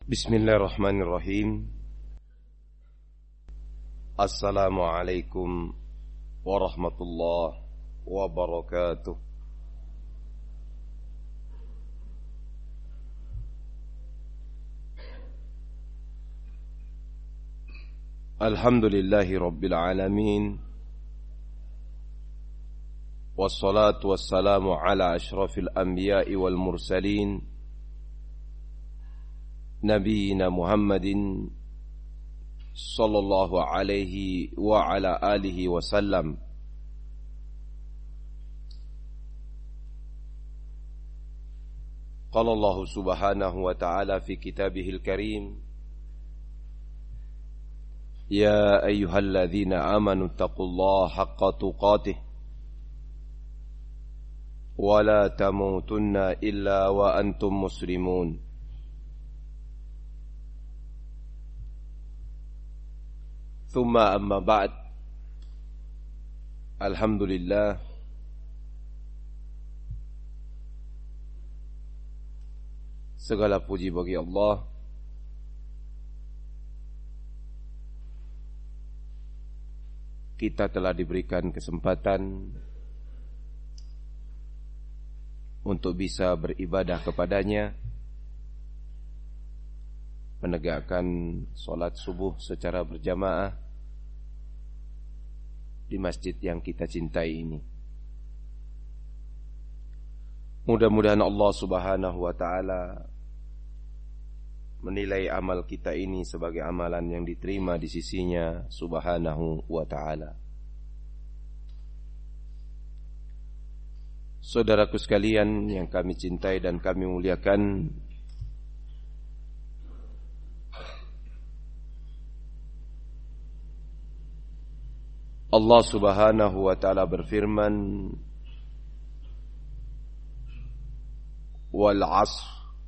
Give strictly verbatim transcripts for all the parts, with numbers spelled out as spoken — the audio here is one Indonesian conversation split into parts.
Bismillahirrahmanirrahim. Assalamualaikum warahmatullahi wabarakatuh. Alhamdulillahi rabbil alamin. Wassalatu wassalamu ala ashrafil anbiya'i wal mursalin, Nabiina Muhammadin sallallahu alaihi wa ala alihi wasallam. Qala Allah subhanahu wa ta'ala fi kitabihil karim, Ya ayyuhalladzina amanu taqullaha haqqa tuqatih wa la tamutunna illa wa antum muslimun. Thumma amma ba'd. Alhamdulillah, segala puji bagi Allah kita telah diberikan kesempatan untuk bisa beribadah kepadanya, menegakkan solat subuh secara berjamaah di masjid yang kita cintai ini. Mudah-mudahan Allah subhanahu wa ta'ala menilai amal kita ini sebagai amalan yang diterima di sisinya subhanahu wa ta'ala. Saudaraku sekalian yang kami cintai dan kami muliakan, Allah subhanahu wa ta'ala berfirman, Wal asr,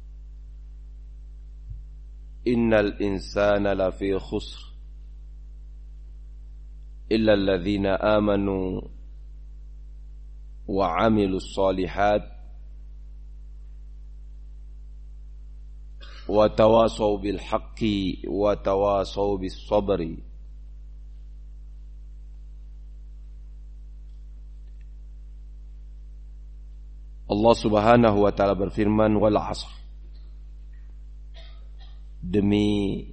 Innal insana lafi khusr, Illa alladhina amanu wa amilus salihat, Wa tawasaw bil haqqi wa tawasaw bis sabri. Allah subhanahu wa ta'ala berfirman, Wal asr, demi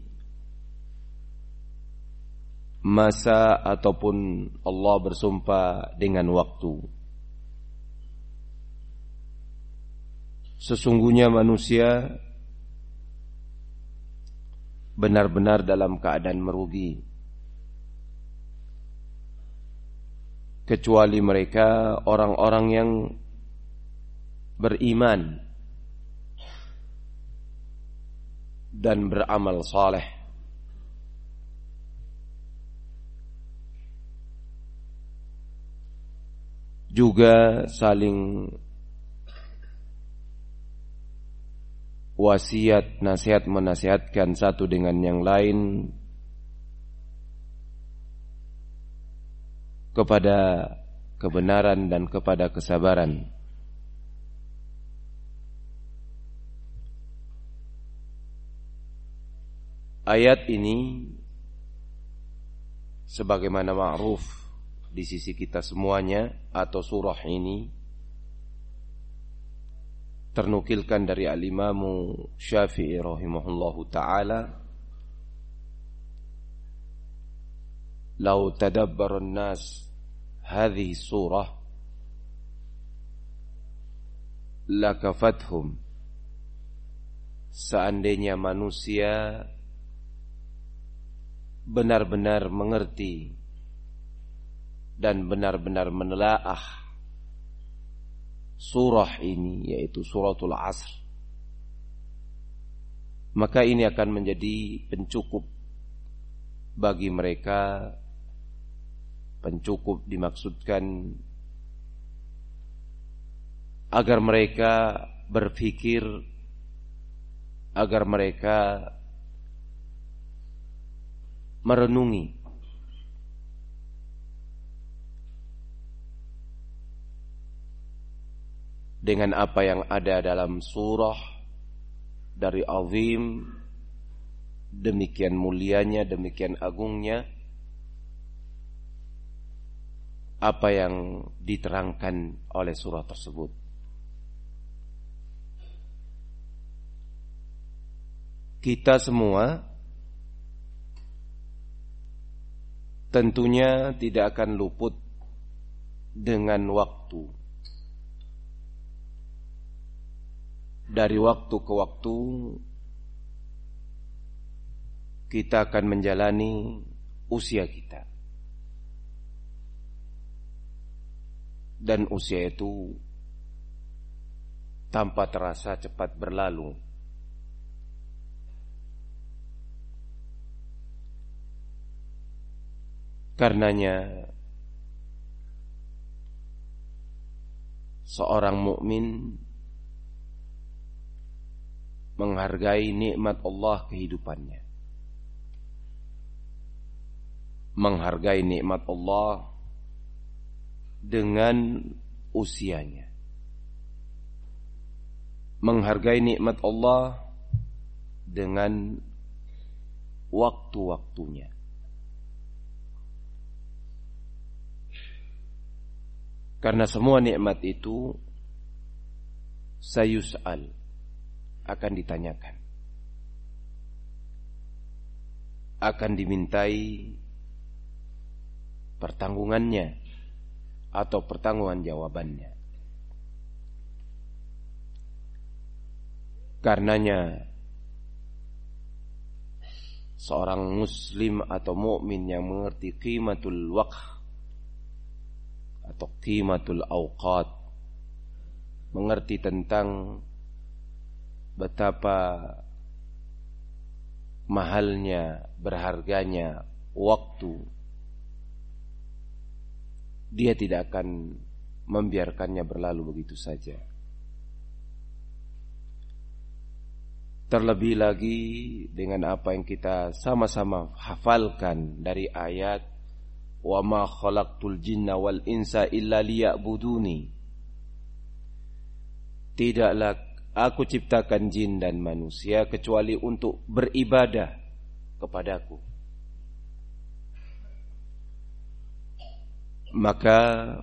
masa ataupun Allah bersumpah dengan waktu. Sesungguhnya manusia benar-benar dalam keadaan merugi, kecuali mereka orang-orang yang beriman dan beramal saleh. Juga saling wasiat, nasihat menasihatkan satu dengan yang lain kepada kebenaran dan kepada kesabaran. Ayat ini sebagaimana ma'ruf di sisi kita semuanya, atau surah ini ternukilkan dari al-Imam Syafi'i rahimahullahu ta'ala, Lau tadabbarun nas hadhihi surah lakafathum, seandainya manusia benar-benar mengerti dan benar-benar menelaah surah ini, yaitu suratul Asr, maka ini akan menjadi pencukup bagi mereka. Pencukup dimaksudkan agar mereka berpikir, agar mereka merenungi dengan apa yang ada dalam surah dari azim demikian mulianya, demikian agungnya apa yang diterangkan oleh surah tersebut. Kita semua tentunya tidak akan luput dengan waktu. Dari waktu ke waktu kita akan menjalani usia kita. Dan usia itu tanpa terasa cepat berlalu. Karenanya seorang mukmin menghargai nikmat Allah kehidupannya, menghargai nikmat Allah dengan usianya, menghargai nikmat Allah dengan waktu-waktunya. Karena semua nikmat itu sayus'al, akan ditanyakan, akan dimintai pertanggungannya atau pertanggungan jawabannya. Karenanya seorang muslim atau mukmin yang mengerti qimatul waqt atau qimatul awqat, mengerti tentang betapa mahalnya, berharganya waktu, dia tidak akan membiarkannya berlalu begitu saja. Terlebih lagi dengan apa yang kita sama-sama hafalkan dari ayat wa ma khalaqtul jinna wal insa illa liya'buduni. Tidaklah aku ciptakan jin dan manusia kecuali untuk beribadah kepadaku. Maka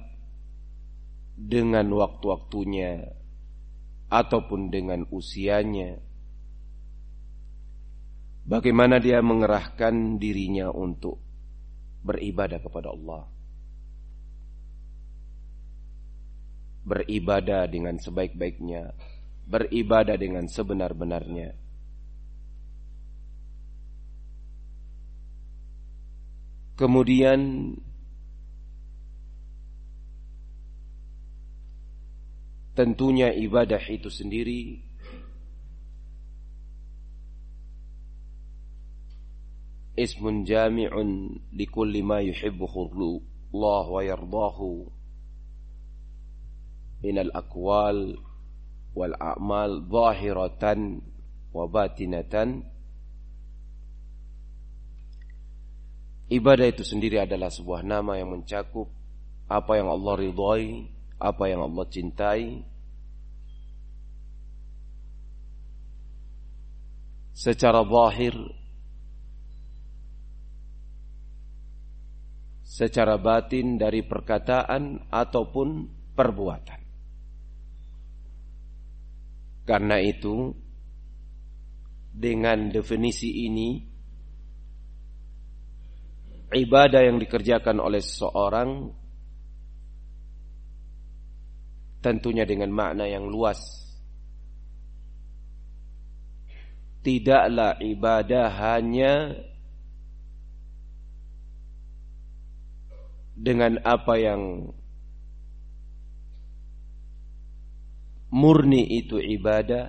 dengan waktu-waktunya ataupun dengan usianya, bagaimana dia mengerahkan dirinya untuk beribadah kepada Allah, beribadah dengan sebaik-baiknya, beribadah dengan sebenar-benarnya. Kemudian tentunya ibadah itu sendiri ismun jami'un likulli ma yuhibbuhu Allah wa yardahu minal aqwal wal a'mal zahiratan wa batinatan. Ibadah itu sendiri adalah sebuah nama yang mencakup apa yang Allah ridhai, apa yang Allah cintai, secara zahir, secara batin dari perkataan ataupun perbuatan. Karena itu, dengan definisi ini, ibadah yang dikerjakan oleh seseorang tentunya dengan makna yang luas. Tidaklah ibadah hanya dengan apa yang murni itu ibadah,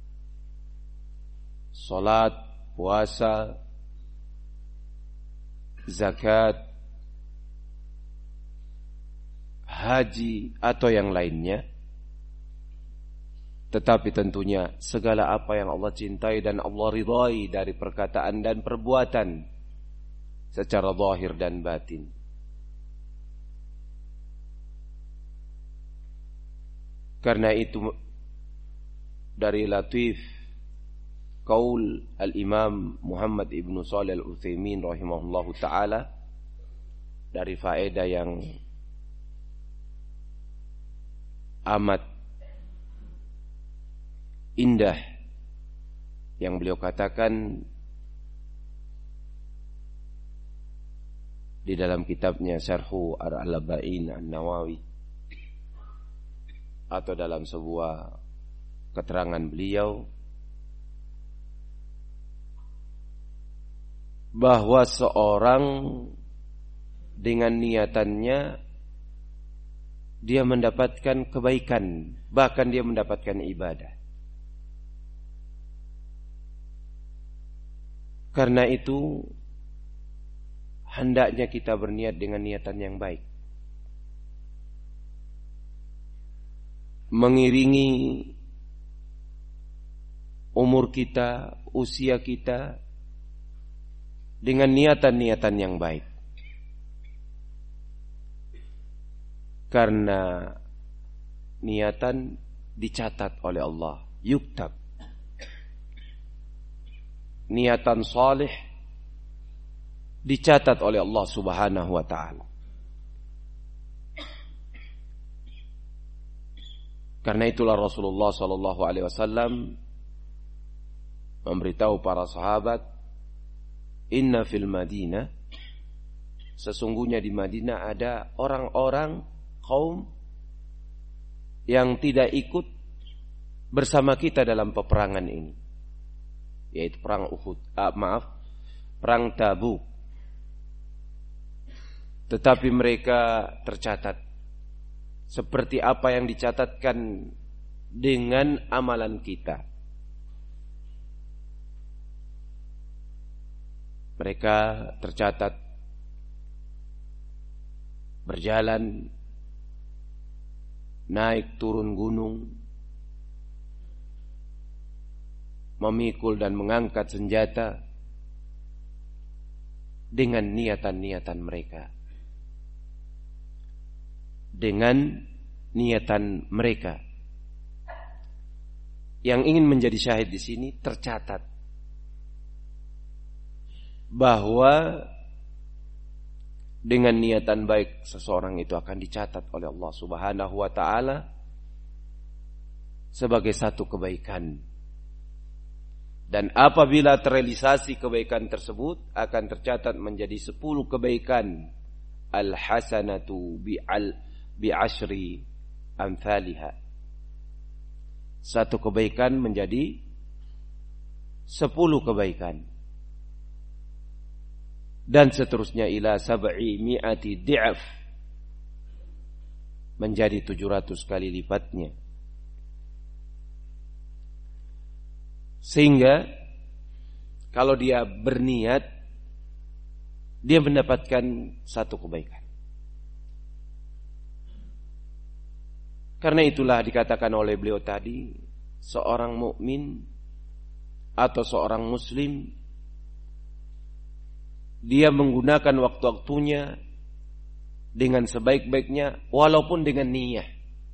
salat, puasa, zakat, haji atau yang lainnya. Tetapi tentunya segala apa yang Allah cintai dan Allah ridhai dari perkataan dan perbuatan secara zahir dan batin. Karena itu dari latif qaul Al-Imam Muhammad ibnu Shalih Al-Utsaimin rahimahullahu ta'ala dari faedah yang amat indah yang beliau katakan di dalam kitabnya Syarhu Al-Arba'in An-Nawawi, atau dalam sebuah keterangan beliau, bahwa seorang dengan niatannya dia mendapatkan kebaikan, bahkan dia mendapatkan ibadah. Karena itu hendaknya kita berniat dengan niatan yang baik, mengiringi umur kita, usia kita dengan niatan-niatan yang baik. Karena niatan dicatat oleh Allah, yuktab. Niatan salih dicatat oleh Allah Subhanahu wa ta'ala. Karena itulah Rasulullah sallallahu alaihi wasallam memberitahu para sahabat, inna fil Madinah, sesungguhnya di Madinah ada orang-orang kaum yang tidak ikut bersama kita dalam peperangan ini, yaitu perang Uhud, ah, maaf, perang Tabuk. Tetapi mereka tercatat seperti apa yang dicatatkan dengan amalan kita. Mereka tercatat berjalan, naik turun gunung, memikul dan mengangkat senjata dengan niatan-niatan mereka. Dengan niatan mereka. Yang ingin menjadi syahid di sini tercatat bahwa dengan niatan baik seseorang itu akan dicatat oleh Allah Subhanahu wa ta'ala sebagai satu kebaikan. Dan apabila terrealisasi kebaikan tersebut akan tercatat menjadi sepuluh kebaikan. Al-hasanatu bi'al bi'ashri amthaliha. Satu kebaikan menjadi sepuluh kebaikan. Dan seterusnya ila sab'i mi'ati di'af, menjadi tujuh ratus kali lipatnya. Sehingga kalau dia berniat, dia mendapatkan satu kebaikan. Karena itulah dikatakan oleh beliau tadi, seorang mukmin atau seorang muslim, dia menggunakan waktu-waktunya dengan sebaik-baiknya, walaupun dengan niyah,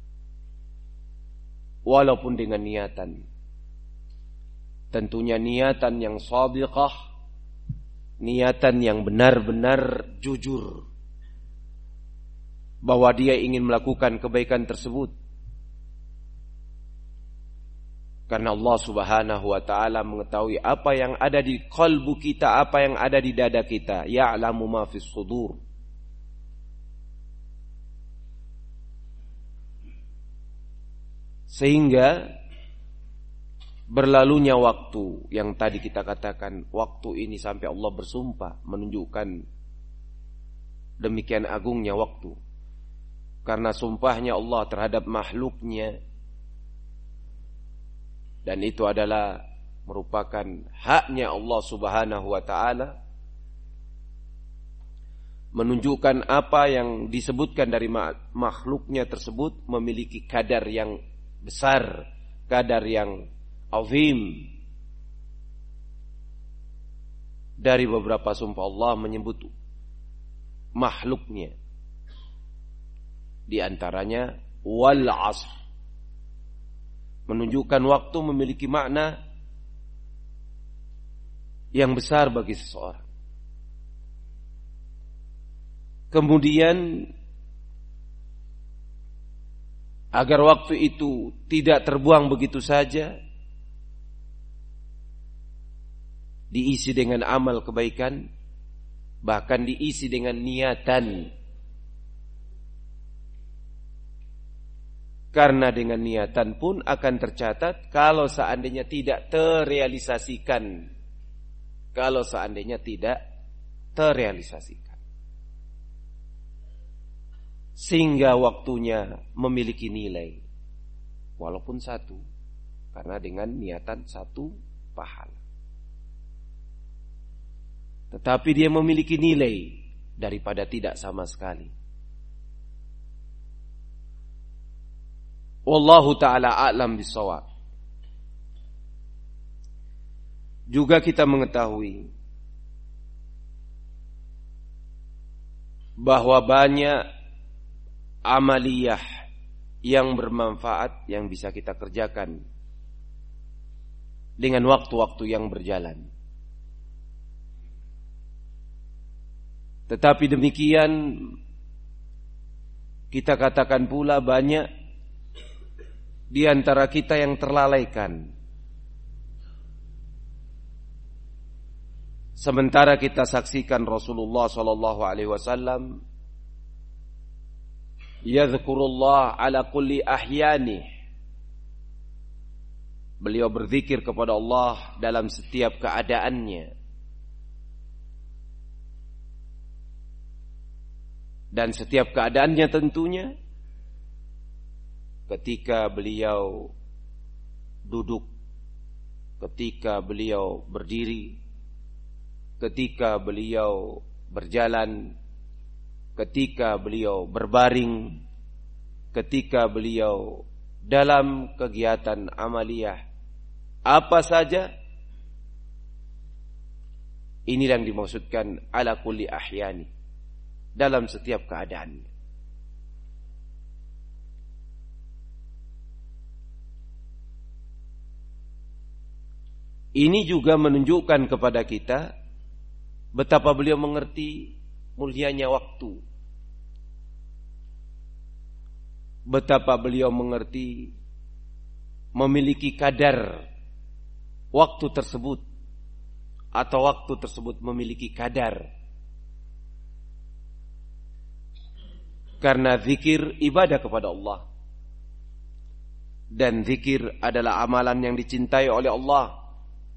walaupun dengan niatan. Tentunya niatan yang shadiqah, niatan yang benar-benar jujur, bahwa dia ingin melakukan kebaikan tersebut. Karena Allah Subhanahu wa ta'ala mengetahui apa yang ada di qalbu kita, apa yang ada di dada kita. Ya'lamu ma fis sudur. Sehingga berlalunya waktu yang tadi kita katakan, waktu ini sampai Allah bersumpah, menunjukkan demikian agungnya waktu. Karena sumpahnya Allah terhadap makhluknya, dan itu adalah merupakan haknya Allah Subhanahu wa ta'ala, menunjukkan apa yang disebutkan dari makhluknya tersebut memiliki kadar yang besar, kadar yang azim. Dari beberapa sumpah Allah menyebut makhluknya, di antaranya wal asr, menunjukkan waktu memiliki makna yang besar bagi seseorang. Kemudian agar waktu itu tidak terbuang begitu saja, diisi dengan amal kebaikan, bahkan diisi dengan niatan. Karena dengan niatan pun akan tercatat kalau seandainya tidak terrealisasikan. Kalau seandainya tidak terrealisasikan. Sehingga waktunya memiliki nilai. Walaupun satu. Karena dengan niatan satu pahala. Tetapi dia memiliki nilai daripada tidak sama sekali. Wallahu ta'ala a'lam bissawab. Juga kita mengetahui bahwa banyak amaliyah yang bermanfaat yang bisa kita kerjakan dengan waktu-waktu yang berjalan. Tetapi demikian kita katakan pula banyak di antara kita yang terlalaikan. Sementara kita saksikan Rasulullah sallallahu alaihi wasallam yadhkurullah ala kulli ahyani. Beliau berzikir kepada Allah dalam setiap keadaannya. Dan setiap keadaannya tentunya ketika beliau duduk, ketika beliau berdiri, ketika beliau berjalan, ketika beliau berbaring, ketika beliau dalam kegiatan amaliyah, apa saja, ini yang dimaksudkan ala kulli ahyani, dalam setiap keadaan. Ini juga menunjukkan kepada kita betapa beliau mengerti mulianya waktu. Betapa beliau mengerti memiliki kadar waktu tersebut, atau waktu tersebut memiliki kadar. Karena zikir ibadah kepada Allah, dan zikir adalah amalan yang dicintai oleh Allah.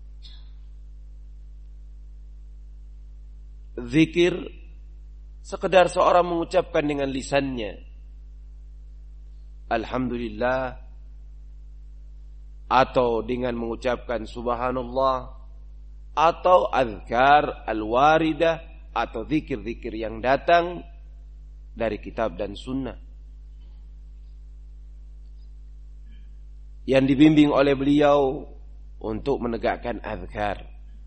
Zikir sekedar seorang mengucapkan dengan lisannya Alhamdulillah, atau dengan mengucapkan Subhanallah, atau azkar al-waridah, atau zikir-zikir yang datang dari kitab dan sunnah yang dibimbing oleh beliau untuk menegakkan azkar,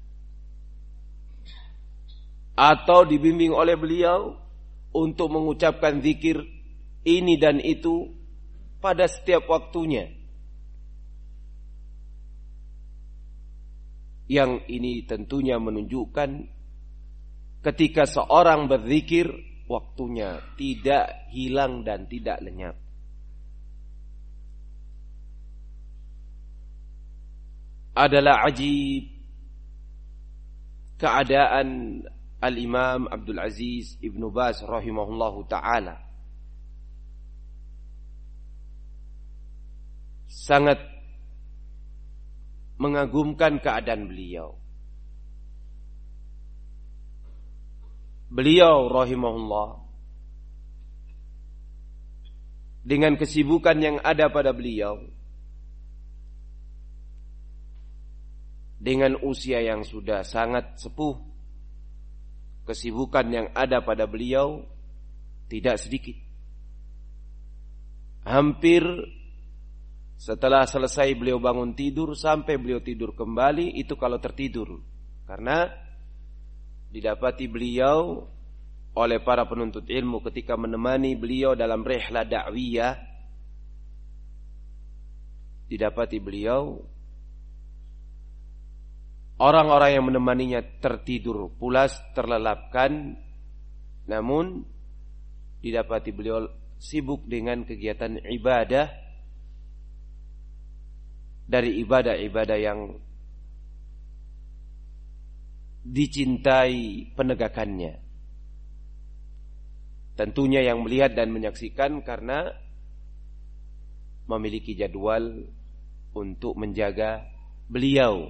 atau dibimbing oleh beliau untuk mengucapkan zikir ini dan itu pada setiap waktunya. Yang ini tentunya menunjukkan ketika seorang berzikir, waktunya tidak hilang dan tidak lenyap. Adalah ajib keadaan Al-Imam Abdul Aziz Ibnu Baz rahimahullahu ta'ala. Sangat mengagumkan keadaan beliau. Beliau rahimahullah, dengan kesibukan yang ada pada beliau, dengan usia yang sudah sangat sepuh, kesibukan yang ada pada beliau tidak sedikit. Hampir setelah selesai beliau bangun tidur sampai beliau tidur kembali, itu kalau tertidur. Karena didapati beliau oleh para penuntut ilmu ketika menemani beliau dalam rihlah da'wiyah, didapati beliau orang-orang yang menemaninya tertidur pulas, terlelapkan, namun didapati beliau sibuk dengan kegiatan ibadah dari ibadah-ibadah yang dicintai penegakannya. Tentunya yang melihat dan menyaksikan karena memiliki jadwal untuk menjaga beliau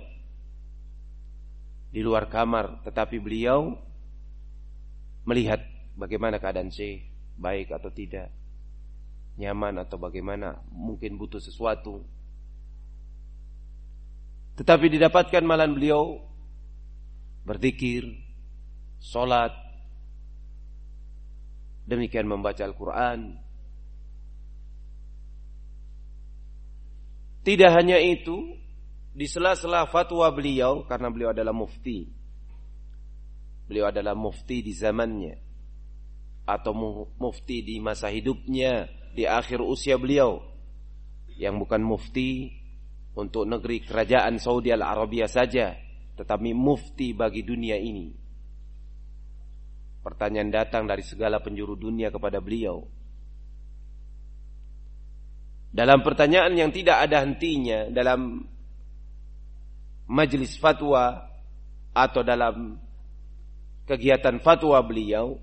di luar kamar, tetapi beliau melihat bagaimana keadaan Syekh, baik atau tidak, nyaman atau bagaimana, mungkin butuh sesuatu. Tetapi didapatkan malam beliau berzikir, sholat, demikian membaca Al-Quran. Tidak hanya itu, di sela-sela fatwa beliau, karena beliau adalah mufti, beliau adalah mufti di zamannya atau mufti di masa hidupnya, di akhir usia beliau, yang bukan mufti untuk negeri kerajaan Saudi Al-Arabia saja, tetapi mufti bagi dunia ini. Pertanyaan datang dari segala penjuru dunia kepada beliau. Dalam pertanyaan yang tidak ada hentinya, dalam majelis fatwa atau dalam kegiatan fatwa beliau,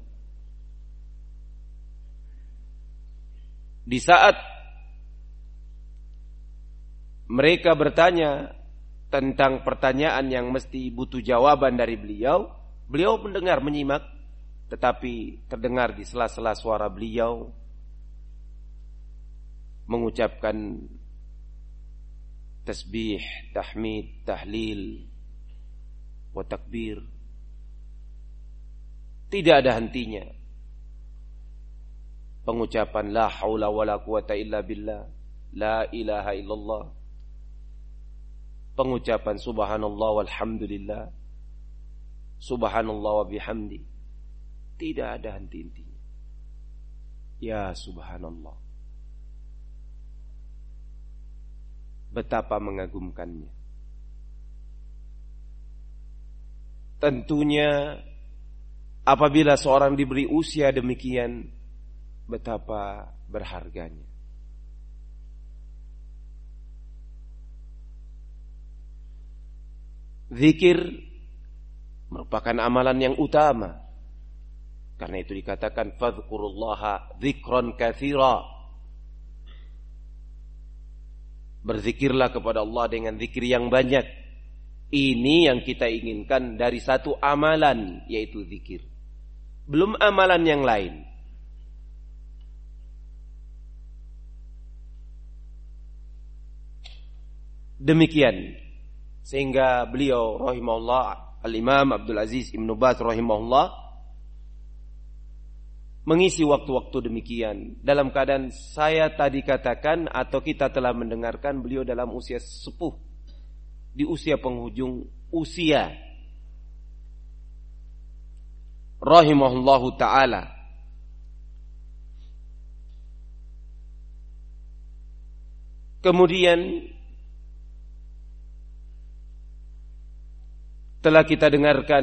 di saat mereka bertanya tentang pertanyaan yang mesti butuh jawaban dari beliau, beliau mendengar, menyimak, tetapi terdengar di sela-sela suara beliau mengucapkan tasbih, tahmid, tahlil, wa takbir. Tidak ada hentinya pengucapan la haula wala quwata illa billah, la ilaha illallah, pengucapan subhanallah walhamdulillah, subhanallah wa bihamdi. Tidak ada henti-hentinya. Ya subhanallah, betapa mengagumkannya. Tentunya apabila seorang diberi usia demikian, betapa berharganya. Zikir merupakan amalan yang utama. Karena itu dikatakan fadhkurullaha dzikran katsira. Berzikirlah kepada Allah dengan zikir yang banyak. Ini yang kita inginkan dari satu amalan, yaitu zikir. Belum amalan yang lain. Demikian sehingga beliau rahimahullah, Al-Imam Abdul Aziz Ibn Baz rahimahullah, mengisi waktu-waktu demikian dalam keadaan saya tadi katakan atau kita telah mendengarkan beliau dalam usia sepuh, di usia penghujung usia, rahimahullahu ta'ala. Kemudian telah kita dengarkan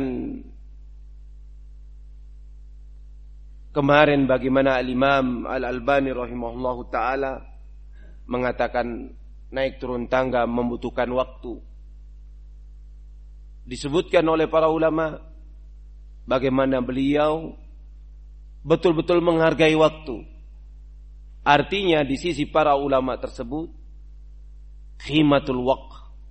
kemarin bagaimana Al-Imam Al-Albani rahimahullahu ta'ala mengatakan naik turun tangga membutuhkan waktu. Disebutkan oleh para ulama bagaimana beliau betul-betul menghargai waktu. Artinya di sisi para ulama tersebut, khimatul waqt,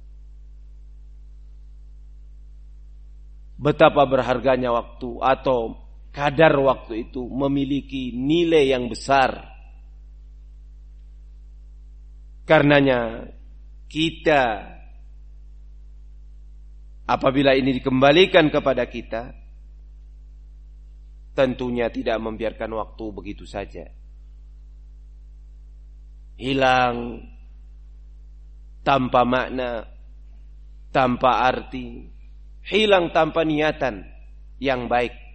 betapa berharganya waktu atau kadar waktu itu memiliki nilai yang besar. Karenanya kita apabila ini dikembalikan kepada kita, tentunya tidak membiarkan waktu begitu saja hilang tanpa makna, tanpa arti, hilang tanpa niatan yang baik.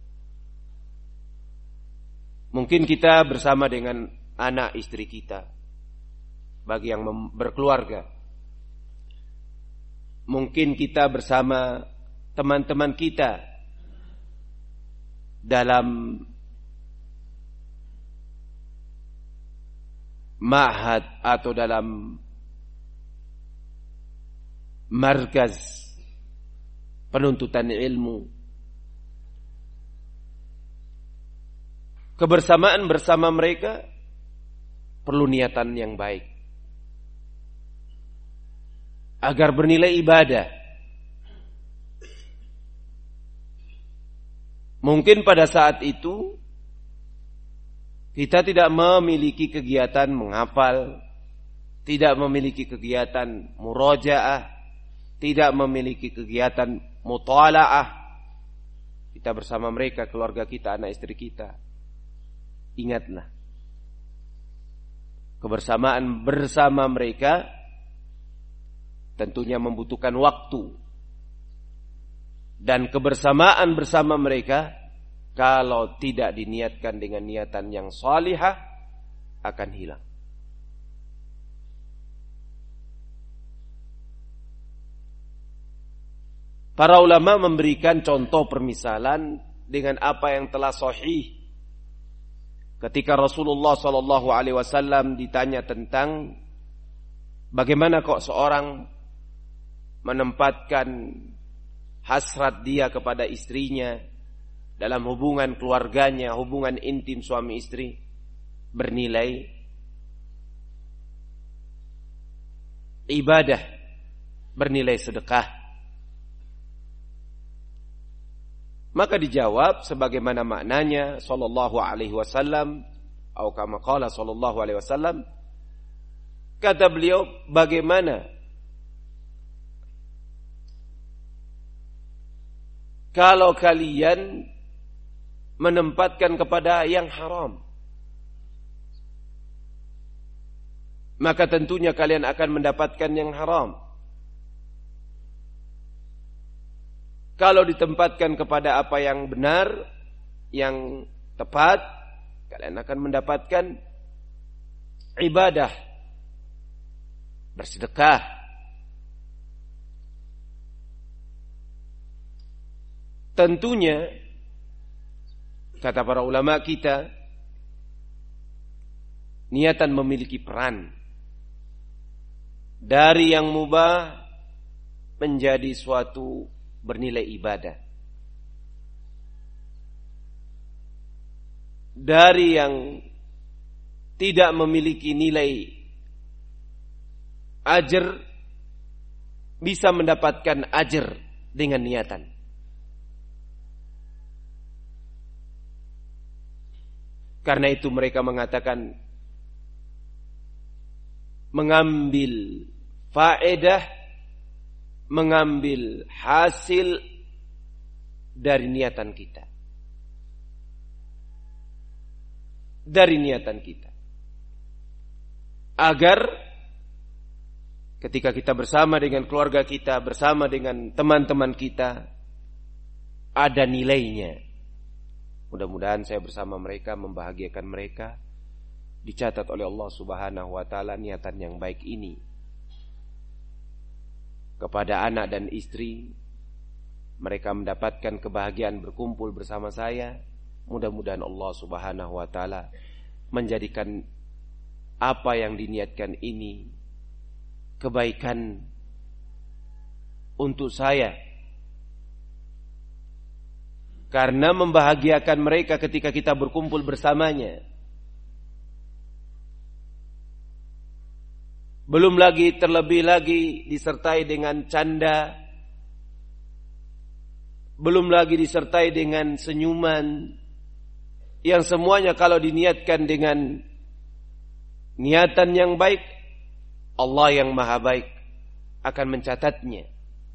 Mungkin kita bersama dengan anak istri kita, bagi yang berkeluarga, mungkin kita bersama teman-teman kita dalam ma'had atau dalam markaz penuntutan ilmu. Kebersamaan bersama mereka perlu niatan yang baik agar bernilai ibadah. Mungkin pada saat itu kita tidak memiliki kegiatan menghafal, tidak memiliki kegiatan murojaah, tidak memiliki kegiatan mutalaah. Kita bersama mereka, keluarga kita, anak istri kita. Ingatlah, kebersamaan bersama mereka tentunya membutuhkan waktu. Dan kebersamaan bersama mereka kalau tidak diniatkan dengan niatan yang salihah akan hilang. Para ulama memberikan contoh permisalan dengan apa yang telah sahih. Ketika Rasulullah sallallahu alaihi wasallam ditanya tentang bagaimana kok seorang menempatkan hasrat dia kepada istrinya dalam hubungan keluarganya, hubungan intim suami istri bernilai ibadah, bernilai sedekah. Maka dijawab sebagaimana maknanya sallallahu alaihi wasallam atau kama qala sallallahu alaihi wasallam, kata beliau, bagaimana kalau kalian menempatkan kepada yang haram, maka tentunya kalian akan mendapatkan yang haram. Kalau ditempatkan kepada apa yang benar, yang tepat, kalian akan mendapatkan ibadah, bersedekah. Tentunya, kata para ulama kita, niatan memiliki peran dari yang mubah menjadi suatu bernilai ibadah, dari yang tidak memiliki nilai ajar bisa mendapatkan ajar dengan niatan. Karena itu mereka mengatakan mengambil faedah, mengambil hasil dari niatan kita. Dari niatan kita. Agar ketika kita bersama dengan keluarga kita, bersama dengan teman-teman kita, ada nilainya. Mudah-mudahan saya bersama mereka membahagiakan mereka. Dicatat oleh Allah Subhanahu wa taala niatan yang baik ini kepada anak dan istri, mereka mendapatkan kebahagiaan berkumpul bersama saya. Mudah-mudahan Allah Subhanahu wa taala menjadikan apa yang diniatkan ini kebaikan untuk saya, karena membahagiakan mereka ketika kita berkumpul bersamanya. Belum lagi, terlebih lagi disertai dengan canda, belum lagi disertai dengan senyuman, yang semuanya kalau diniatkan dengan niatan yang baik, Allah yang maha baik akan mencatatnya.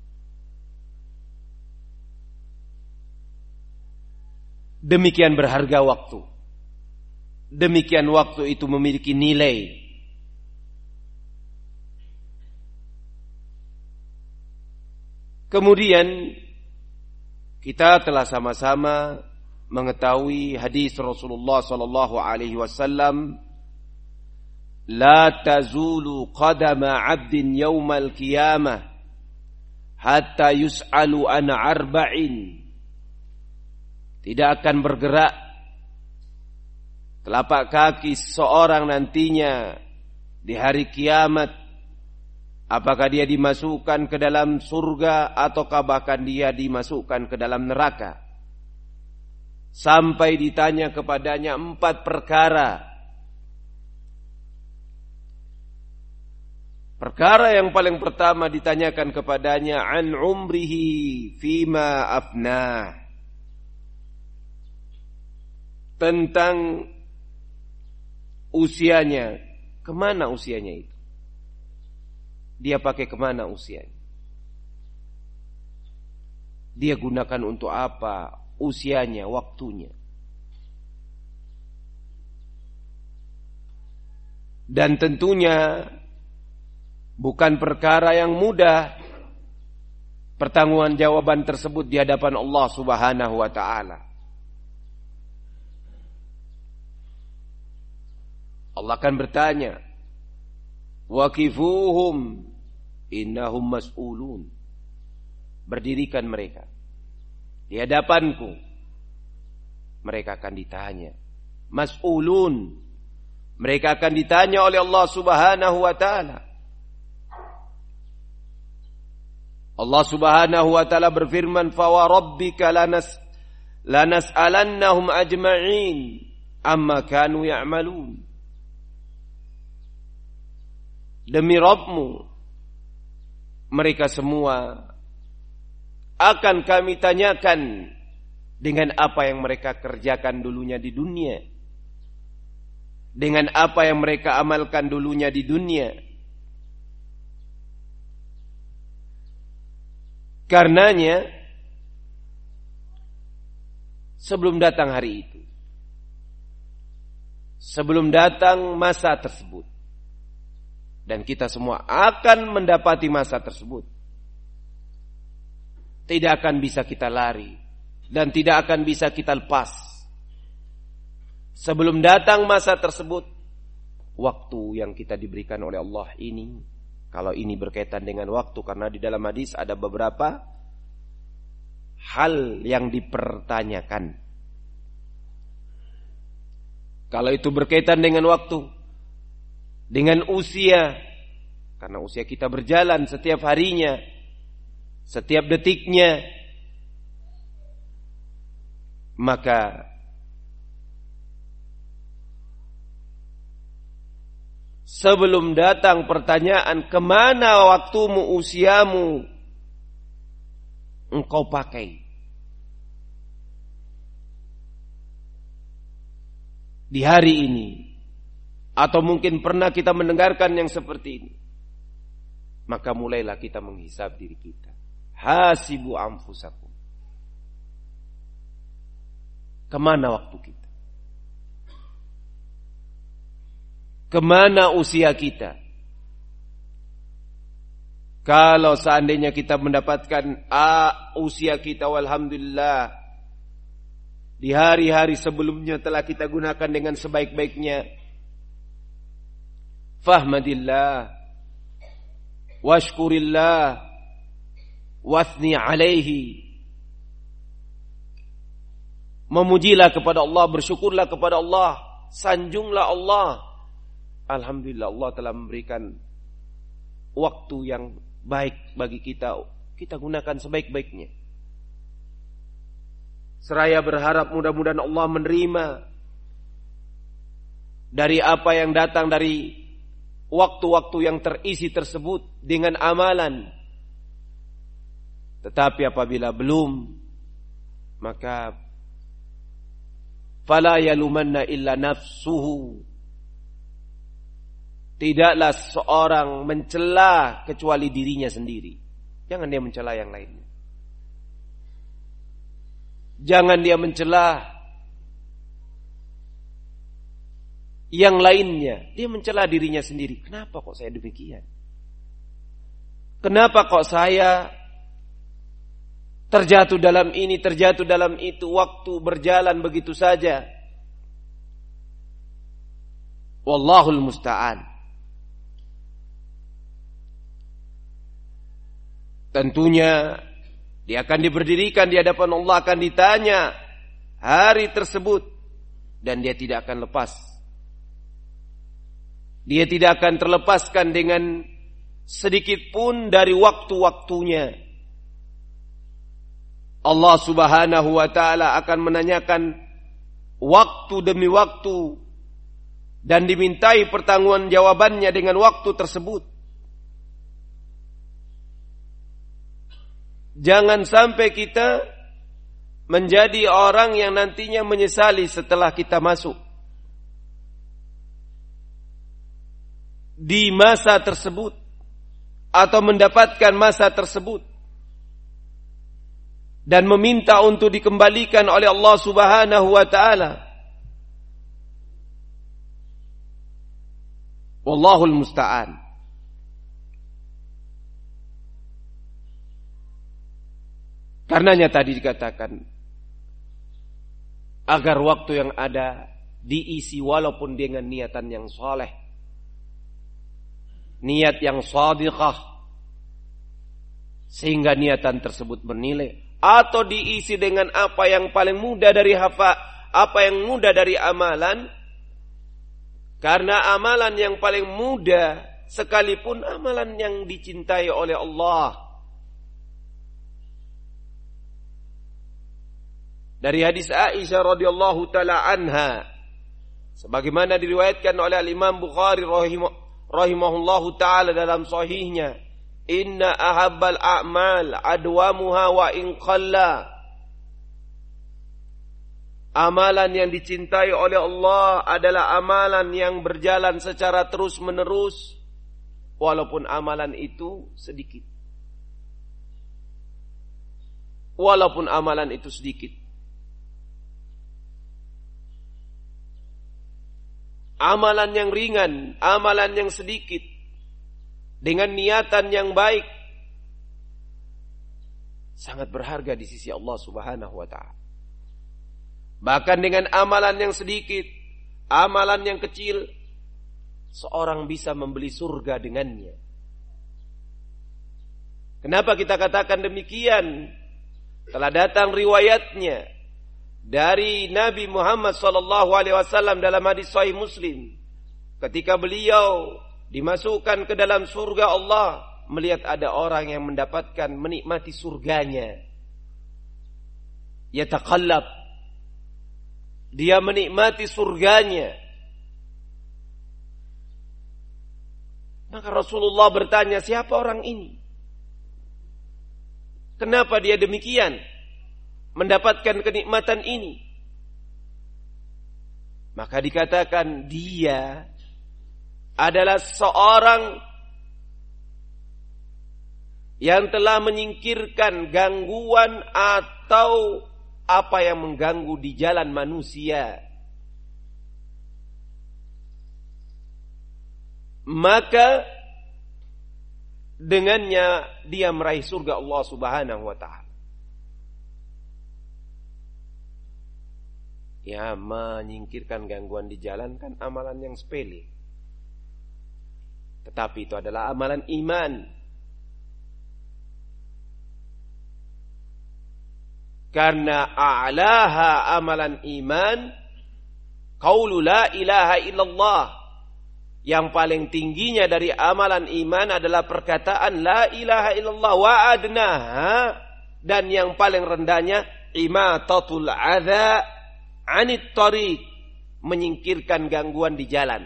Demikian berharga waktu. Demikian waktu itu memiliki nilai. Kemudian kita telah sama-sama mengetahui hadis Rasulullah sallallahu alaihi wasallam, la tazulu qadama 'abdin yaumal qiyamah hatta yus'alu an arba'in. Tidak akan bergerak telapak kaki seorang nantinya di hari kiamat, apakah dia dimasukkan ke dalam surga ataukah bahkan dia dimasukkan ke dalam neraka, sampai ditanya kepadanya empat perkara. Perkara yang paling pertama ditanyakan kepadanya, an umrihi fima afnah, tentang usianya, kemana usianya itu, dia pakai kemana usianya, dia gunakan untuk apa usianya, waktunya. Dan tentunya bukan perkara yang mudah pertanggungjawaban tersebut di hadapan Allah Subhanahu wa taala. Allah akan bertanya, waqifuhum innahum mas'ulun. Berdirikan mereka di hadapanku, mereka akan ditanya. Mas'ulun, mereka akan ditanya oleh Allah Subhanahu wa taala. Allah Subhanahu wa taala berfirman, fa wa rabbika lanas lanas'alannahum ajma'in amma kanu ya'malun. Demi Rabbmu, mereka semua akan kami tanyakan dengan apa yang mereka kerjakan dulunya di dunia, dengan apa yang mereka amalkan dulunya di dunia. Karenanya sebelum datang hari itu, sebelum datang masa tersebut, dan kita semua akan mendapati masa tersebut, tidak akan bisa kita lari dan tidak akan bisa kita lepas. Sebelum datang masa tersebut, waktu yang kita diberikan oleh Allah ini, kalau ini berkaitan dengan waktu, karena di dalam hadis ada beberapa hal yang dipertanyakan. Kalau itu berkaitan dengan waktu, dengan usia, karena usia kita berjalan setiap harinya, setiap detiknya, maka sebelum datang pertanyaan kemana waktumu, usiamu, engkau pakai di hari ini, atau mungkin pernah kita mendengarkan yang seperti ini, maka mulailah kita menghisab diri kita. Hasibu anfusakum. Kemana waktu kita? Kemana usia kita? Kalau seandainya kita mendapatkan ah, usia kita, walhamdulillah, di hari-hari sebelumnya telah kita gunakan dengan sebaik-baiknya, fahmadillah, washkurillah, wathni alaihi. Memujilah kepada Allah, bersyukurlah kepada Allah, sanjunglah Allah. Alhamdulillah, Allah telah memberikan waktu yang baik bagi kita, kita gunakan sebaik-baiknya. Seraya berharap mudah-mudahan Allah menerima dari apa yang datang dari waktu-waktu yang terisi tersebut dengan amalan. Tetapi apabila belum, maka fala yalumanna illa nafsuhu. Tidaklah seorang mencela kecuali dirinya sendiri. Jangan dia mencela yang lainnya. Jangan dia mencela yang lainnya. Dia mencela dirinya sendiri. Kenapa kok saya demikian? Kenapa kok saya terjatuh dalam ini, terjatuh dalam itu, waktu berjalan begitu saja. Wallahul musta'an. tentunya dia akan diberdirikan di hadapan Allah, akan ditanya hari tersebut, dan dia tidak akan lepas. Dia tidak akan terlepaskan dengan sedikit pun dari waktu-waktunya. Allah Subhanahu wa taala akan menanyakan waktu demi waktu dan dimintai pertanggungjawabannya dengan waktu tersebut. Jangan sampai kita menjadi orang yang nantinya menyesali setelah kita masuk di masa tersebut atau mendapatkan masa tersebut dan meminta untuk dikembalikan oleh Allah Subhanahu wa taala. Wallahul musta'an. Karenanya tadi dikatakan agar waktu yang ada diisi walaupun dengan niatan yang saleh, niat yang shadiqah, sehingga niatan tersebut bernilai, atau diisi dengan apa yang paling mudah dari hafa, apa yang mudah dari amalan, karena amalan yang paling mudah sekalipun amalan yang dicintai oleh Allah. Dari hadis Aisyah radhiyallahu taala anha, sebagaimana diriwayatkan oleh Imam Bukhari rahimahullahu taala dalam sahihnya, inna ahabbal a'mal adwamuha wa in qalla. Amalan yang dicintai oleh Allah adalah amalan yang berjalan secara terus-menerus walaupun amalan itu sedikit. Walaupun amalan itu sedikit. Amalan yang ringan, amalan yang sedikit, dengan niatan yang baik, sangat berharga di sisi Allah Subhanahu wa ta'ala. Bahkan dengan amalan yang sedikit, amalan yang kecil, seorang bisa membeli surga dengannya. Kenapa kita katakan demikian? Telah datang riwayatnya dari Nabi Muhammad sallallahu alaihi wasallam dalam hadis sahih Muslim, ketika beliau dimasukkan ke dalam surga Allah, melihat ada orang yang mendapatkan menikmati surganya. Yataqallab, dia menikmati surganya. Maka Rasulullah bertanya, siapa orang ini? Kenapa dia demikian mendapatkan kenikmatan ini? Maka dikatakan dia adalah seorang yang telah menyingkirkan gangguan atau apa yang mengganggu di jalan manusia. Maka dengannya dia meraih surga Allah Subhanahu wa ta'ala. Ya, menyingkirkan gangguan di jalan kan amalan yang sepele. Tetapi itu adalah amalan iman. Karena a'laha amalan iman qaulu la ilaha illallah. Yang paling tingginya dari amalan iman adalah perkataan la ilaha illallah, wa adnaha, dan yang paling rendahnya imatatul adza anit tariq, menyingkirkan gangguan di jalan.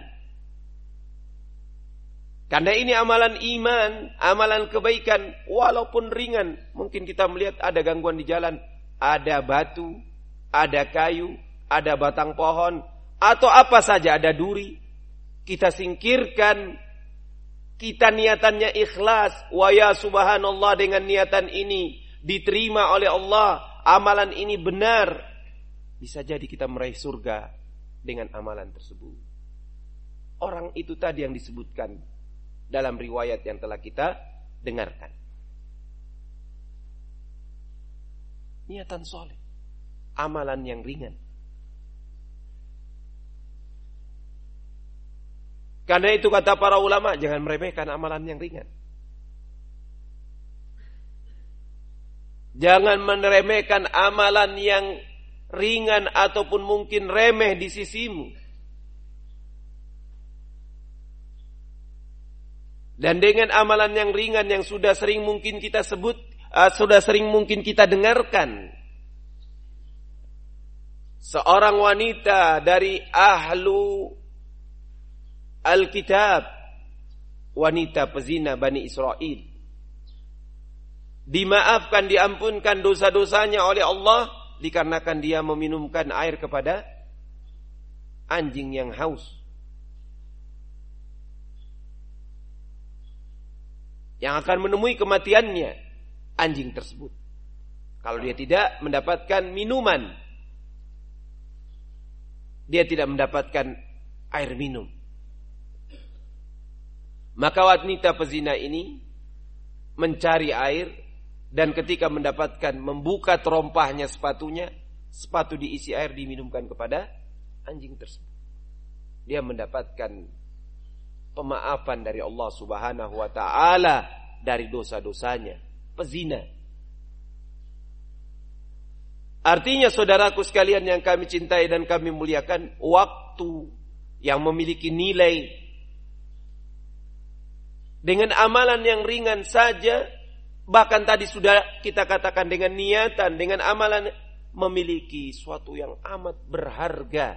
Karena ini amalan iman, amalan kebaikan, walaupun ringan. Mungkin kita melihat ada gangguan di jalan, ada batu, ada kayu, ada batang pohon, atau apa saja, ada duri. Kita singkirkan, kita niatannya ikhlas, wa ya subhanallah, dengan niatan ini diterima oleh Allah, amalan ini benar. Bisa jadi kita meraih surga dengan amalan tersebut. Orang itu tadi yang disebutkan dalam riwayat yang telah kita dengarkan. Niatan soleh, amalan yang ringan. Karena itu kata para ulama, jangan meremehkan amalan yang ringan. Jangan meremehkan amalan yang ringan ataupun mungkin remeh di sisimu. Dan dengan amalan yang ringan yang sudah sering mungkin kita sebut, uh, sudah sering mungkin kita dengarkan. Seorang wanita dari ahlu Alkitab, wanita pezina Bani Israel, dimaafkan, diampunkan dosa-dosanya oleh Allah dikarenakan dia meminumkan air kepada anjing yang haus. Yang akan menemui kematiannya anjing tersebut kalau dia tidak mendapatkan minuman. Dia tidak mendapatkan air minum. Maka wanita pezina ini mencari air, dan ketika mendapatkan, membuka terompahnya sepatunya, sepatu diisi air diminumkan kepada anjing tersebut. Dia mendapatkan pemaafan dari Allah Subhanahu wa taala dari dosa-dosanya, pezina. Artinya saudaraku sekalian yang kami cintai dan kami muliakan, waktu yang memiliki nilai dengan amalan yang ringan saja, bahkan tadi sudah kita katakan dengan niatan, dengan amalan, memiliki suatu yang amat berharga.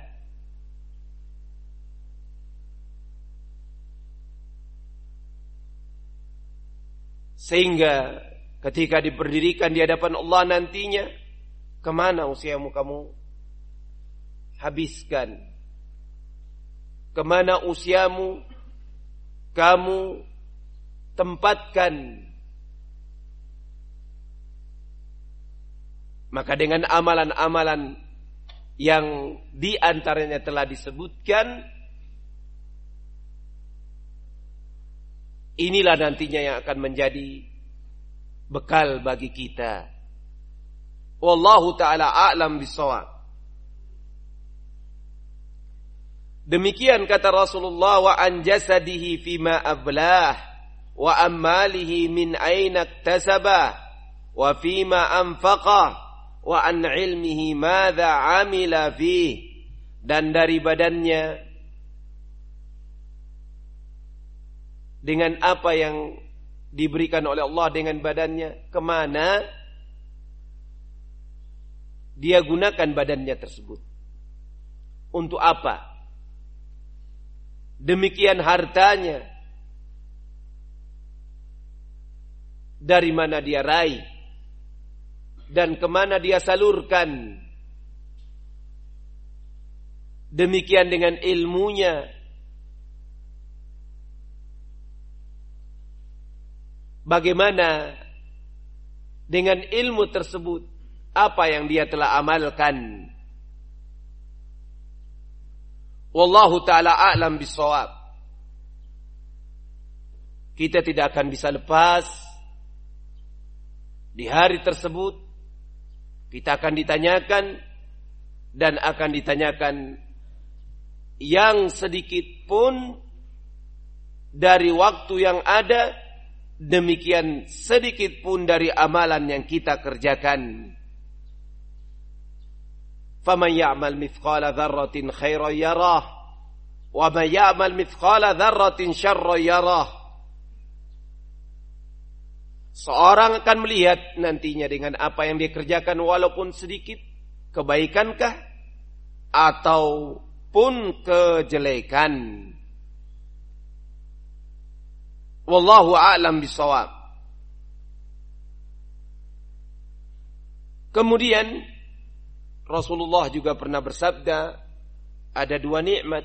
Sehingga ketika diberdirikan di hadapan Allah nantinya, kemana usiamu kamu habiskan? Kemana usiamu kamu tempatkan? Maka dengan amalan-amalan yang diantaranya telah disebutkan, inilah nantinya yang akan menjadi bekal bagi kita. Wallahu ta'ala a'lam bissawab. Demikian kata Rasulullah, wa an jasadihi fima ablah, wa ammalihi min aina iktasabah, wa fima anfaqah, wa an ilmihi madza amila fih. Dan dari badannya, dengan apa yang diberikan oleh Allah dengan badannya, kemana dia gunakan badannya tersebut, untuk apa? Demikian hartanya, dari mana dia raih dan kemana dia salurkan. Demikian dengan ilmunya, bagaimana dengan ilmu tersebut, apa yang dia telah amalkan. Wallahu ta'ala a'lam bissawab. Kita tidak akan bisa lepas di hari tersebut. Kita akan ditanyakan, dan akan ditanyakan yang sedikit pun dari waktu yang ada, demikian sedikit pun dari amalan yang kita kerjakan. Faman ya'mal mithqala dzarratin khairan yarah, wa man ya'mal mithqala dzarratin syarran yarah. Seorang akan melihat nantinya dengan apa yang dia kerjakan, walaupun sedikit, kebaikankah ataupun kejelekan. Wallahu a'lam bissawab. Kemudian Rasulullah juga pernah bersabda, ada dua nikmat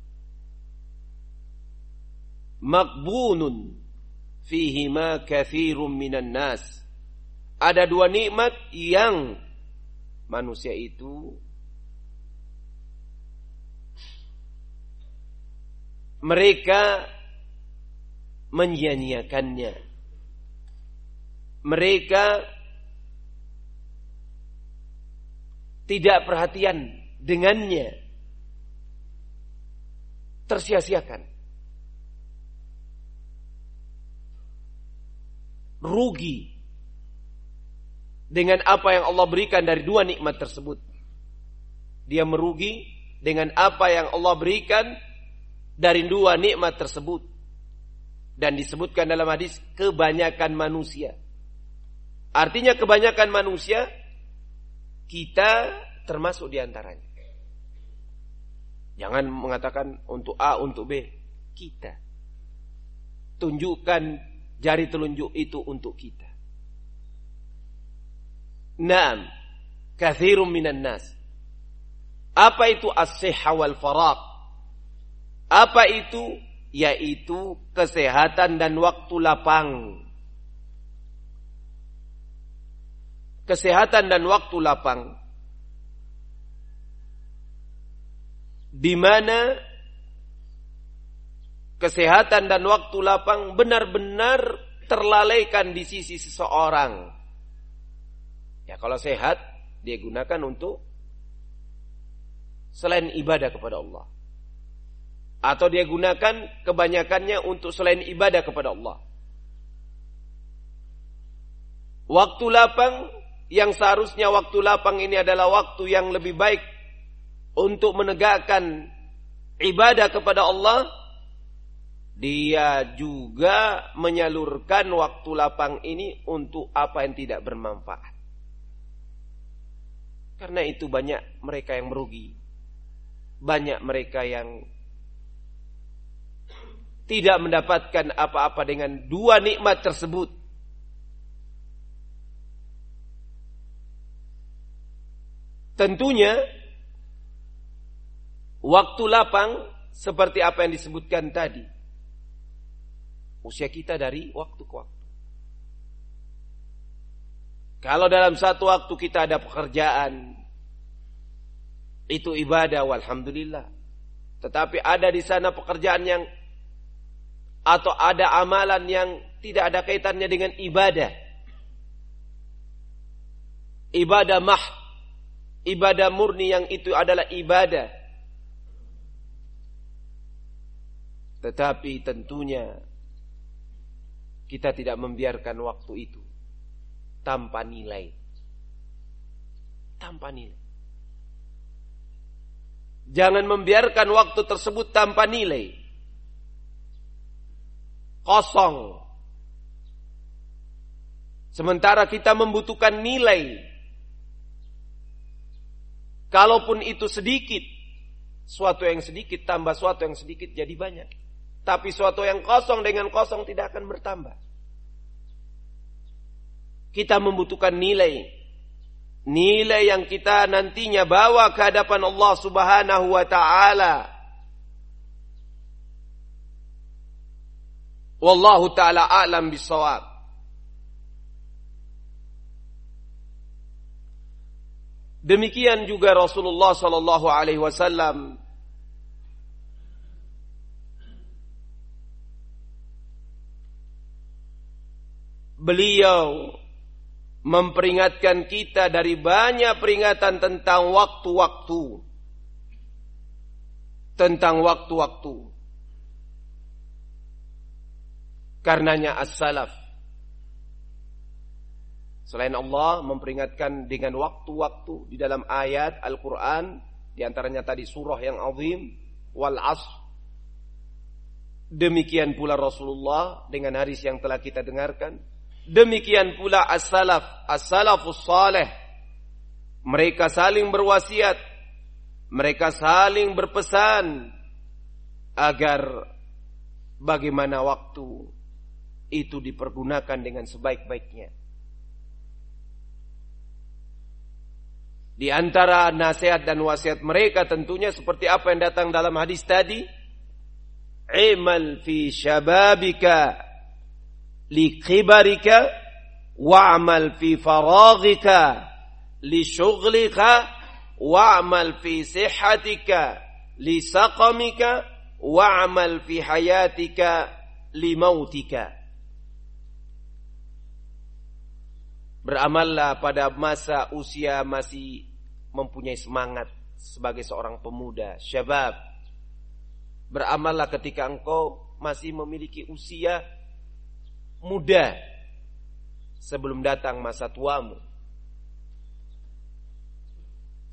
maqbunun fihi ma katsirun minan nas. Ada dua nikmat yang manusia itu mereka menyia-nyiakannya. Mereka tidak perhatian dengannya, tersia-siakan, rugi dengan apa yang Allah berikan dari dua nikmat tersebut. Dia merugi dengan apa yang Allah berikan dari dua nikmat tersebut. Dan disebutkan dalam hadis kebanyakan manusia. Artinya kebanyakan manusia, kita termasuk di antaranya. Jangan mengatakan untuk A, untuk B. Kita. Tunjukkan jari telunjuk itu untuk kita. Naam, katsirun minan nas. Apa itu as-sihha wal faragh? Apa itu? Yaitu kesehatan dan waktu lapang. Kesehatan dan waktu lapang. Di mana kesehatan dan waktu lapang benar-benar terlalaikan di sisi seseorang. Ya, kalau sehat, dia gunakan untuk selain ibadah kepada Allah. Atau dia gunakan kebanyakannya untuk selain ibadah kepada Allah. Waktu lapang, yang seharusnya waktu lapang ini adalah waktu yang lebih baik untuk menegakkan ibadah kepada Allah, dia juga menyalurkan waktu lapang ini untuk apa yang tidak bermanfaat. Karena itu banyak mereka yang merugi. Banyak mereka yang tidak mendapatkan apa-apa dengan dua nikmat tersebut. Tentunya waktu lapang seperti apa yang disebutkan tadi. Usia kita dari waktu ke waktu. Kalau dalam satu waktu kita ada pekerjaan, itu ibadah, walhamdulillah. Tetapi ada di sana pekerjaan yang atau ada amalan yang tidak ada kaitannya dengan ibadah. Ibadah mah, ibadah murni yang itu adalah ibadah. Tetapi tentunya kita tidak membiarkan waktu itu tanpa nilai. Tanpa nilai. Jangan membiarkan waktu tersebut tanpa nilai. Kosong. Sementara kita membutuhkan nilai. Kalaupun itu sedikit, suatu yang sedikit tambah suatu yang sedikit jadi banyak. Tapi suatu yang kosong dengan kosong tidak akan bertambah. Kita membutuhkan nilai. Nilai yang kita nantinya bawa ke hadapan Allah Subhanahu wa ta'ala. Wallahu ta'ala a'lam bissawab. Demikian juga Rasulullah sallallahu alaihi wasallam beliau memperingatkan kita dari banyak peringatan tentang waktu-waktu. Tentang waktu-waktu. Karenanya as-salaf, selain Allah memperingatkan dengan waktu-waktu di dalam ayat Al-Quran, di antaranya tadi surah yang azim, wal asr. Demikian pula Rasulullah dengan hadis yang telah kita dengarkan. Demikian pula as-salaf, as-salafus salih. Mereka saling berwasiat, mereka saling berpesan agar bagaimana waktu itu dipergunakan dengan sebaik-baiknya. Di antara nasihat dan wasiat mereka tentunya seperti apa yang datang dalam hadis tadi. Imal fi syababika li kibarika wa'amal fi faraghika li syughlika wa'amal fi sihhatika li saqamika wa'amal fi hayatika li mautika. Beramallah pada masa usia masih mempunyai semangat sebagai seorang pemuda, syabab. Beramallah ketika engkau masih memiliki usia muda sebelum datang masa tuamu.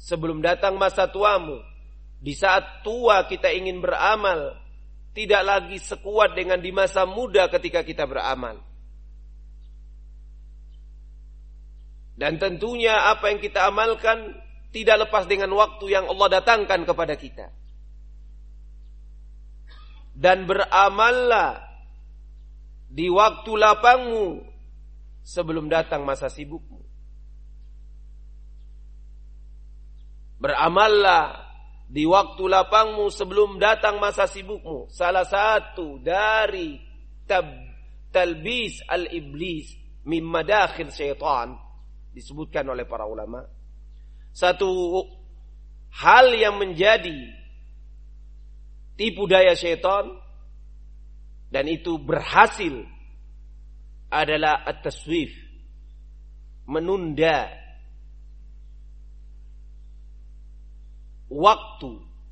sebelum datang masa tuamu. Di saat tua kita ingin beramal, tidak lagi sekuat dengan di masa muda ketika kita beramal. Dan tentunya apa yang kita amalkan tidak lepas dengan waktu yang Allah datangkan kepada kita. Dan beramallah di waktu lapangmu sebelum datang masa sibukmu. Beramallah di waktu lapangmu sebelum datang masa sibukmu. Salah satu dari tab, talbis al-iblis min madakhil syaitan, disebutkan oleh para ulama, satu hal yang menjadi tipu daya syaitan dan itu berhasil adalah at-taswif, menunda waktu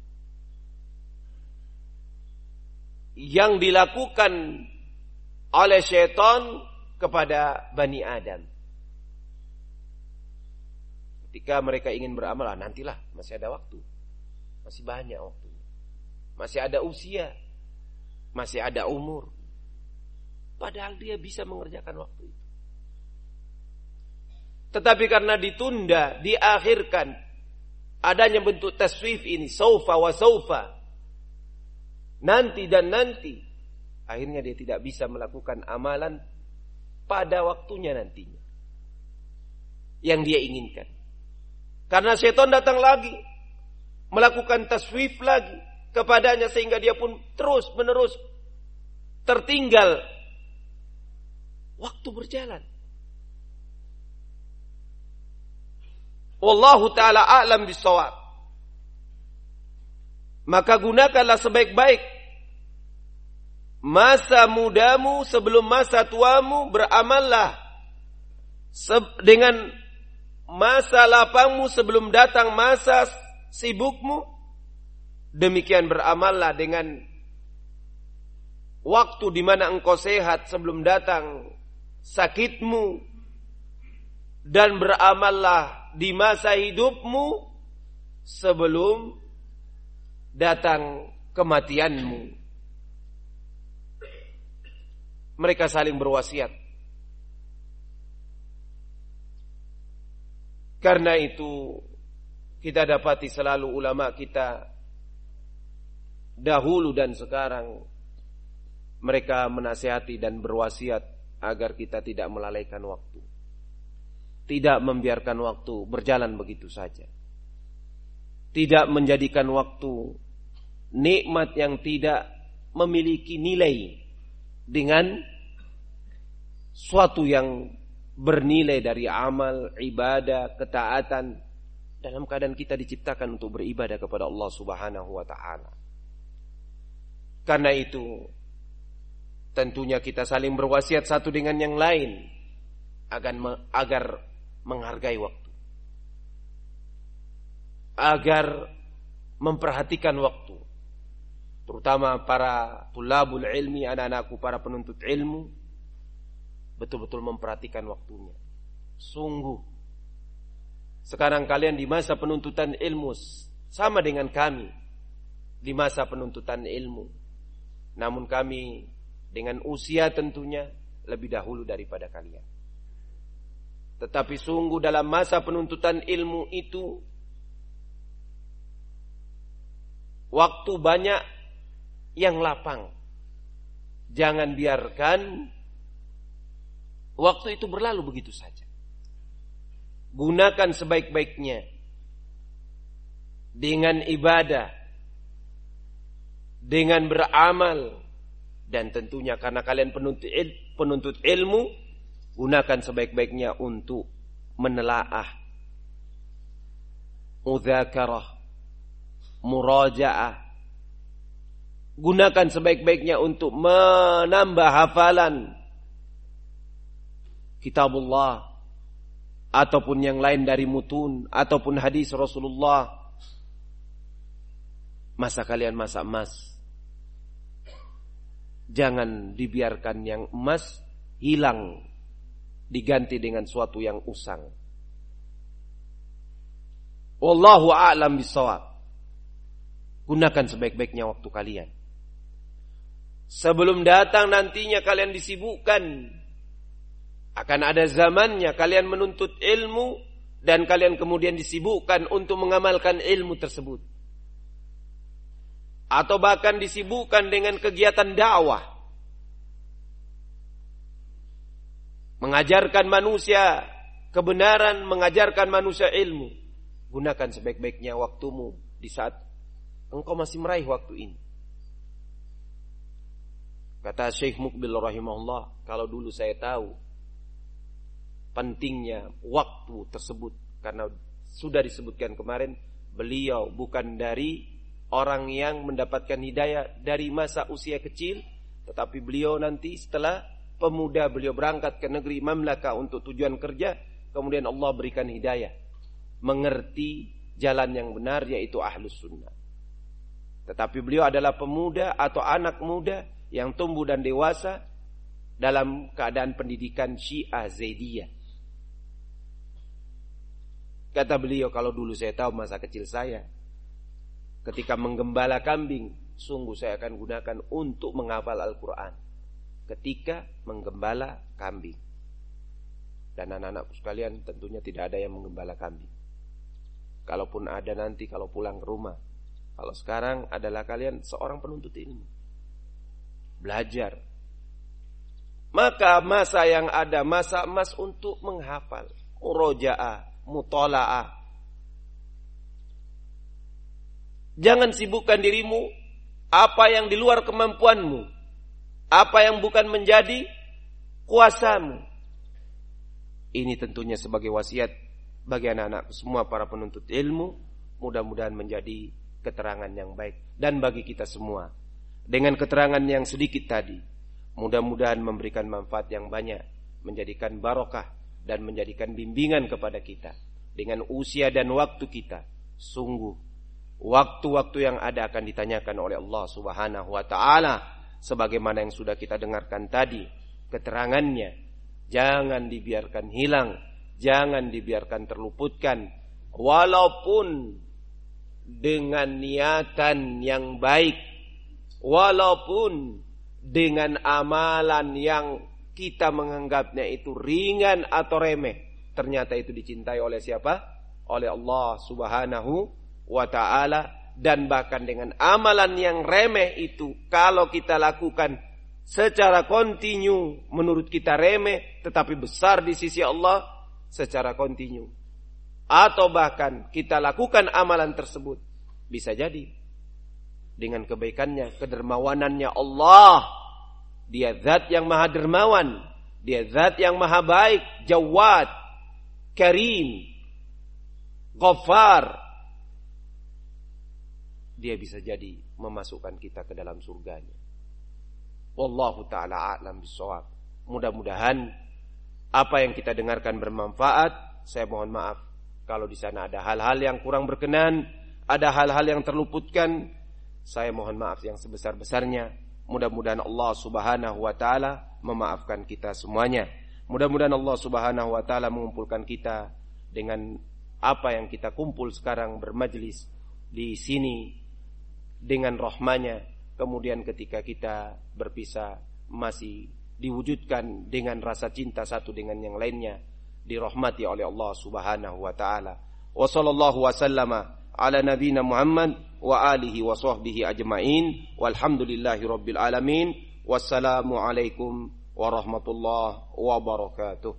yang dilakukan oleh syaitan kepada Bani Adam. Ketika mereka ingin beramal, ah, nantilah, masih ada waktu, masih banyak waktu, masih ada usia, masih ada umur. Padahal dia bisa mengerjakan waktu itu. Tetapi karena ditunda, diakhirkan, adanya bentuk taswif ini, saufa wa saufa, nanti dan nanti, akhirnya dia tidak bisa melakukan amalan pada waktunya nantinya yang dia inginkan. Karena syaitan datang lagi, melakukan taswif lagi kepadanya, sehingga dia pun terus menerus tertinggal. Waktu berjalan. Wallahu ta'ala a'lam bissawab. Maka gunakanlah sebaik-baik masa mudamu sebelum masa tuamu. Beramallah dengan masa lapangmu sebelum datang masa sibukmu. Demikian beramallah dengan waktu di mana engkau sehat sebelum datang sakitmu. Dan beramallah di masa hidupmu sebelum datang kematianmu. Mereka saling berwasiat. Karena itu kita dapati selalu ulama kita dahulu dan sekarang, mereka menasihati dan berwasiat agar kita tidak melalaikan waktu, tidak membiarkan waktu berjalan begitu saja, tidak menjadikan waktu nikmat yang tidak memiliki nilai dengan suatu yang bernilai dari amal, ibadah, ketaatan, dalam keadaan kita diciptakan untuk beribadah kepada Allah Subhanahu wa ta'ala. Karena itu tentunya kita saling berwasiat satu dengan yang lain agar, agar menghargai waktu, agar memperhatikan waktu, terutama para tulabul ilmi, anak-anakku para penuntut ilmu, betul-betul memperhatikan waktunya. Sungguh sekarang kalian di masa penuntutan ilmu sama dengan kami di masa penuntutan ilmu, namun kami dengan usia tentunya lebih dahulu daripada kalian. Tetapi sungguh dalam masa penuntutan ilmu itu waktu banyak yang lapang. Jangan biarkan waktu itu berlalu begitu saja. Gunakan sebaik-baiknya dengan ibadah, dengan beramal, dan tentunya karena kalian penuntut, il, penuntut ilmu, gunakan sebaik-baiknya untuk menelaah, mudzakarah, murajaah. Gunakan sebaik-baiknya untuk menambah hafalan kitabullah ataupun yang lain dari mutun ataupun hadis Rasulullah. Masa kalian masa emas. Jangan dibiarkan yang emas hilang diganti dengan suatu yang usang. Wallahu a'lam bishawab. Gunakan sebaik-baiknya waktu kalian. Sebelum datang nantinya kalian disibukkan. Akan ada zamannya kalian menuntut ilmu dan kalian kemudian disibukkan untuk mengamalkan ilmu tersebut. Atau bahkan disibukkan dengan kegiatan dakwah. Mengajarkan manusia kebenaran, mengajarkan manusia ilmu. Gunakan sebaik-baiknya waktumu di saat engkau masih meraih waktu ini. Kata Syekh Muqbil rahimahullah, kalau dulu saya tahu pentingnya waktu tersebut, karena sudah disebutkan kemarin, beliau bukan dari orang yang mendapatkan hidayah dari masa usia kecil, tetapi beliau nanti setelah pemuda beliau berangkat ke negeri Mamlaka untuk tujuan kerja, kemudian Allah berikan hidayah, mengerti jalan yang benar, yaitu Ahlus Sunnah. Tetapi beliau adalah pemuda atau anak muda yang tumbuh dan dewasa dalam keadaan pendidikan Syiah Zaidiyah. Kata beliau, kalau dulu saya tahu masa kecil saya, ketika menggembala kambing, sungguh saya akan gunakan untuk menghafal Al-Quran ketika menggembala kambing. Dan anak-anakku sekalian, tentunya tidak ada yang menggembala kambing. Kalaupun ada nanti kalau pulang ke rumah. Kalau sekarang adalah kalian seorang penuntut ilmu, belajar. Maka masa yang ada, masa emas untuk menghafal, murojaah, mutola'ah. Jangan sibukkan dirimu apa yang di luar kemampuanmu, apa yang bukan menjadi kuasamu. Ini tentunya sebagai wasiat bagi anak-anak semua para penuntut ilmu, mudah-mudahan menjadi keterangan yang baik. Dan bagi kita semua, dengan keterangan yang sedikit tadi, mudah-mudahan memberikan manfaat yang banyak, menjadikan barokah dan menjadikan bimbingan kepada kita. Dengan usia dan waktu kita, sungguh waktu-waktu yang ada akan ditanyakan oleh Allah Subhanahu wa ta'ala, sebagaimana yang sudah kita dengarkan tadi keterangannya. Jangan dibiarkan hilang, jangan dibiarkan terluputkan, walaupun dengan niatan yang baik, walaupun dengan amalan yang kita menganggapnya itu ringan atau remeh, ternyata itu dicintai oleh siapa? Oleh Allah Subhanahu wa ta'ala. Dan bahkan dengan amalan yang remeh itu, kalau kita lakukan secara kontinu, menurut kita remeh tetapi besar di sisi Allah secara kontinu, atau bahkan kita lakukan amalan tersebut, bisa jadi dengan kebaikannya, kedermawanannya Allah. Dia zat yang maha dermawan, dia zat yang maha baik, Jawad, Karim, Ghaffar. Dia bisa jadi memasukkan kita ke dalam surganya. Wallahu ta'ala a'lam bishawab. Mudah-mudahan apa yang kita dengarkan bermanfaat. Saya mohon maaf kalau di sana ada hal-hal yang kurang berkenan, ada hal-hal yang terluputkan. Saya mohon maaf yang sebesar-besarnya. Mudah-mudahan Allah Subhanahu wa ta'ala memaafkan kita semuanya. Mudah-mudahan Allah Subhanahu wa ta'ala mengumpulkan kita dengan apa yang kita kumpul sekarang bermajlis di sini dengan rahmanya. Kemudian ketika kita berpisah masih diwujudkan dengan rasa cinta satu dengan yang lainnya, dirahmati oleh Allah Subhanahu wa ta'ala. Wa sallallahu wa sallama ala nabina Muhammad wa alihi wa sahbihi ajma'in, walhamdulillahi rabbil alamin. Wassalamu alaikum warahmatullahi wabarakatuh.